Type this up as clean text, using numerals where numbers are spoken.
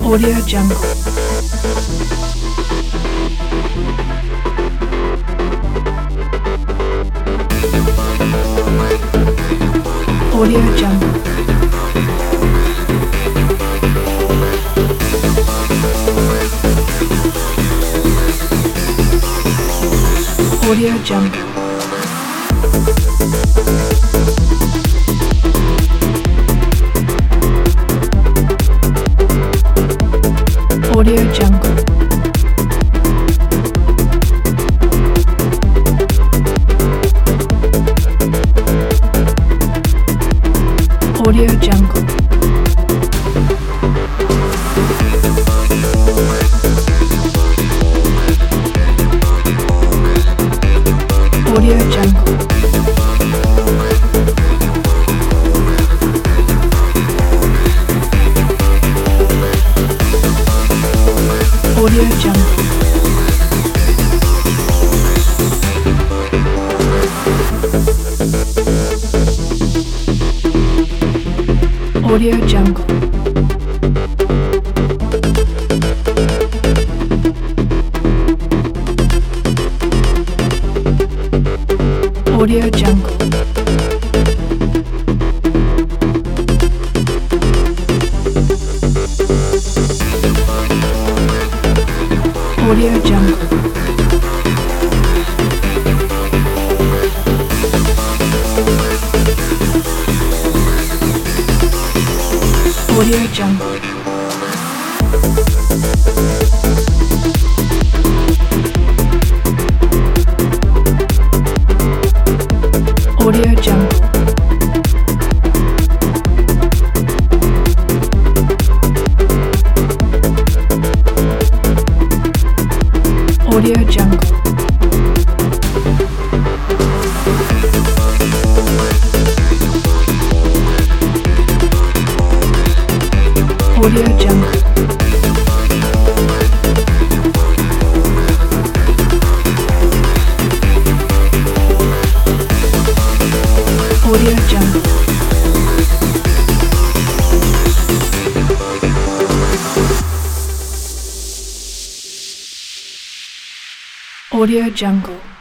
Audio Jungle. Audio Jungle. Audio Jungle. Audio Jungle. Audio Jungle. Audio Jungle. Audio Jungle. Audio Jungle. Audio Jungle. Audio Jungle. Audio Jungle. Audio Jungle. Audio Jungle. Audio Jungle. Audio Jungle. Audio Jungle.